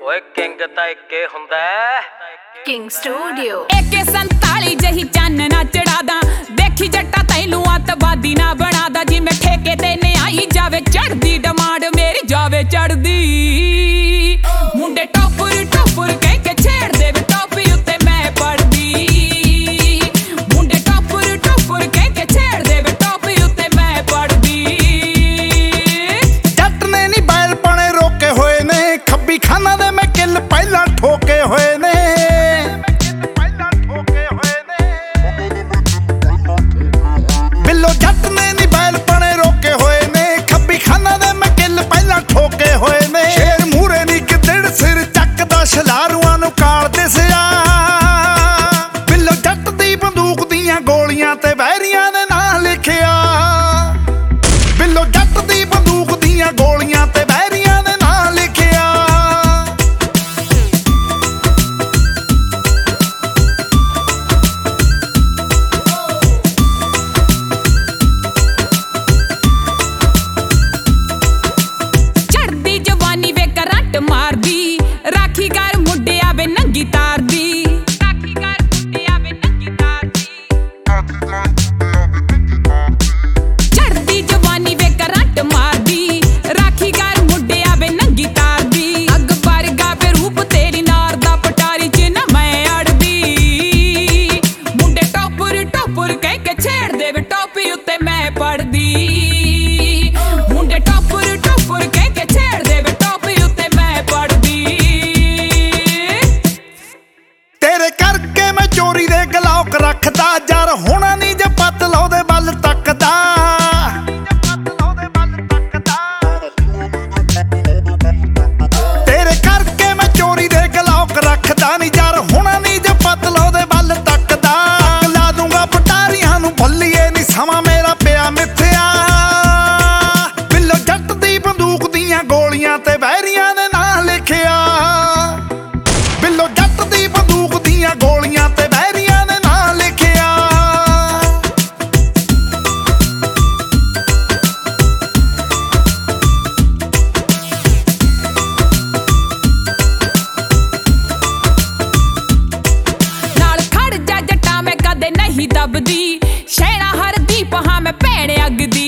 ਓਏ ਕਿੰਗ ਤਾਂ ਇੱਕੇ ਹੁੰਦਾ ਕਿੰਗ ਸਟੂਡੀਓ AK47 ਜਹੀ ਚੰਨ ਨਾ ਚੜਾਦਾ ਦੇਖੀ ਜੱਟਾ ਤੈਨੂੰ ਅੱਤਵਾਦੀ ਨਾ ਬਣਾਦਾ ਜਿਵੇਂ ਠੇਕੇ ਤੇ ਨਿਆਈ ਜਾਵੇ ਚੜਦੀ ਡਿਮਾਂਡ ਮੇਰੀ ਜਾਵੇ ਚੜਦੀ ਮੁੰਡੇ ਟੋਪਰ ਟੋਪਰ ਕਹਿ ਕੇ ਛੇੜ ਦੇਵੇ ਟੋਪੀ ਉੱਤੇ ਮੈਂ ਪੜਦੀ ਮੁੰਡੇ ਟੋਪਰ ਟੋਪਰ ਕਹਿ ਕੇ ਛੇੜ ਦੇਵੇ ਟੋਪੀ ਉੱਤੇ ਮੈਂ ਪੜਦੀ ਜੱਟ ਨੇ ਨੀ ਬੈਲ ਪਣੇ ਰੋਕੇ ਹੋਏ ਨੇ ਖੱਬੀ ਖਾਨਾ ਦੇ ਮੈਂ ਕਿੱਲ ਪਹਿਲਾਂ ਠੋਕੇ ਹੋਏ ਨੇ ਬਿੱਲੋ ਜੱਟ ਨੇ ਨੀ ਬੈਲ ਪਣੇ ਰੋਕੇ ਹੋਏ ਨੇ ਖੱਬੀ ਖਾਨਾ ਦੇ ਮੈਂ ਕਿੱਲ ਪਹਿਲਾਂ ਠੋਕੇ ਹੋਏ ਨੇ ਸ਼ੇਰ ਮੂਰੇ ਨੀ ਕਿਦੜ ਸਿਰ ਚੱਕਦਾ ਛਲਾਰੂਆਂ ਨੂੰ ਕਾਲ ਦਿਸਿਆ ਬਿੱਲੋ ਜੱਟ ਦੀ ਬੰਦੂਕ ਦੀਆਂ ਗੋਲੀਆਂ ਤੇ ਵੈਰੀਆਂ ਦੇ ਨਾਂ ਲਿਖਿਆ ਬਿੱਲੋ ਜੱਟ ਦੀ ਬੰਦੂਕ ਦੀਆਂ ਗੋਲੀਆਂ ਤੇ ਵੈਰੀਆਂ ਦੇ ਨਾਂ ਲਿਖਿਆ ਚੜਦੀ ਜਵਾਨੀ ਵੇ ਕਰੰਟ ਮਾਰਦੀ ਰਾਖੀ ਕਰ ਮੁੰਡਿਆ ਵੇ ਨੰਗੀ ਤਾਰਦੀ ਰਾਖੀ ਕਰ ਮੁੰਡਿਆ ਵੇ ਨੰਗੀ ਤਾਰਦੀ ਚੜਦੀ ਜਵਾਨੀ ਵੇ ਕਰੰਟ ਮਾਰਦੀ ਰਾਖੀ ਕਰ ਮੁੰਡਿਆ ਵੇ ਨੰਗੀ ਤਾਰਦੀ ਅੱਗ ਵਰਗਾ ਵੇ ਰੂਪ ਤੇਰੀ ਨਾਰ ਦਾ ਪਟਾਰੀ ਚ ਨਾ ਮੈਂ ਅੜਦੀ ਮੁੰਡੇ ਟੋਪਰ ਟੋਪਰ ਕਹਿ ਕੇ ਛੇੜ ਦੇਵੇ ਟੋਪੀ ਉੱਤੇ ਮੈਂ ਪੜਦੀ ਮੁੰਡੇ ਟੋਪਰ ਟੋਪਰ ਕਹਿ ਕੇ ਛੇੜ ਦੇਵੇ ਟੋਪੀ ਉੱਤੇ ਮੈਂ ਪੜਦੀ ਤੇਰੇ ਕਰਕੇ ਮੈਂ ਚੋਰੀ ਦੇ ਗਲੌਕ ਰੱਖਦਾ ਜਰ ਹੋਣਾ ਨਹੀਂ ਜੇ ਪੱਤ ਲਾਉਦੇ ਵੱਲ ਤੱਕਦਾ ਤੇਰੇ ਕਰਕੇ ਮੈਂ ਚੋਰੀ ਦੇ ਗਲੌਕ ਰੱਖਦਾ ਨਹੀਂ ਜਰ ਹੋਣਾ ਨਹੀਂ ਜੇ ਪੱਤ ਲਾਉਦੇ ਵੱਲ ਤੱਕਦਾ ਲਾ ਦੂੰਗਾ ਪਟਾਰੀਆਂ ਨੂੰ ਭੁੱਲੀਏ ਨਹੀਂ ਸਮਾਂ ਮੇਰਾ ਪਿਆ ਮਿੱਥਿਆ ਬਿੱਲੋ ਜੱਟ ਦੀ ਬੰਦੂਕ ਦੀਆਂ ਗੋਲੀਆਂ ਤੇ ਵੈਰੀਆਂ ਦੇ ਨਾਂ ਲਿਖਿਆ ਬਿੱਲੋ ਜੱਟ ਦੀ ਬੰਦੂਕ ਦੀਆਂ ਗੋਲੀਆਂ ਤੇ ਵੈਰੀਆਂ ਦੇ ਨਾਂ ਲਿਖਿਆ ਨਾਲ ਖੜ ਜਾ ਜੱਟਾ ਮੈਂ ਕਦੇ ਨਹੀਂ ਦਬਦੀ ਸ਼ਹਿਣਾ ਹਰਦੀਪ ਹਾਂ ਮੈਂ ਭੈਣ ਅੱਗ ਦੀ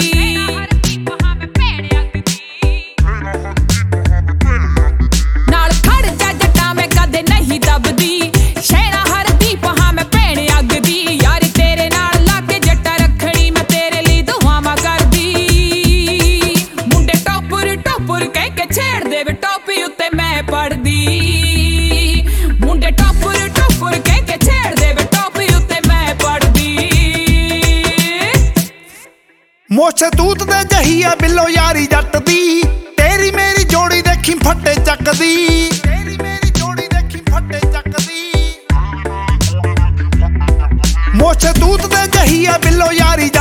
ਨਾਲ ਖੜ ਜਾ ਜੱਟਾ ਮੈਂ ਕਦੇ ਨਹੀਂ ਦਬਦੀ ਸ਼ਹਿਣਾ ਹਰਦੀਪ ਹਾਂ ਮੈਂ ਭੈਣ ਅੱਗ ਦੀ ਯਾਰ ਤੇਰੇ ਨਾਲ ਲਾ ਕੇ ਜੱਟਾ ਰੱਖਣੀ ਮੈਂ ਤੇਰੇ ਲਈ ਦੁਆਵਾਂ ਕਰਦੀ ਮੁੰਡੇ ਟੋਪਰ ਟੋਪਰ ਕਹਿ ਕੇ ਛੇੜ ਦੇਵੇ ਟੋਪੀ ਉੱਤੇ ਮੈਂ ਪੜਦੀ ਮੁੰਡੇ ਟੋਪਰ ਟੋਪਰ ਕਹਿ ਕੇ ਛੇੜ ਦੇਵੇ ਟੋਪੀ ਉੱਤੇ ਮੈਂ ਪੜਦੀ ਮੋਛੇ ਤੂਤ ਦੇ ਜਹੀ ਆ ਬਿੱਲੋ ਯਾਰੀ ਜੱਟ ਦੀ ਤੇਰੀ ਮੇਰੀ ਜੋੜੀ ਦੇਖੀ ਫੱਟੇ ਚੱਕਦੀ ਤੇਰੀ ਮੇਰੀ ਜੋੜੀ ਦੇਖੀ ਫੱਟੇ ਚੱਕਦੀ ਮੋਛੇ ਤੂਤ ਦੇ ਜਹੀ ਆ ਬਿੱਲੋ ਯਾਰੀ